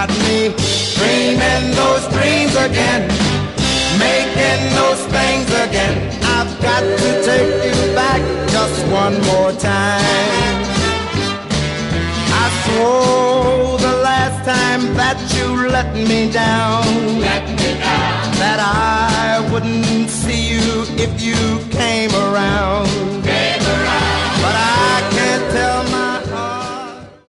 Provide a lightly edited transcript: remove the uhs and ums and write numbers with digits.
got me dreaming those dreams again, making those things again. I've got to take you back just one more time. I swore the last time that you let me down, that I wouldn't see you if you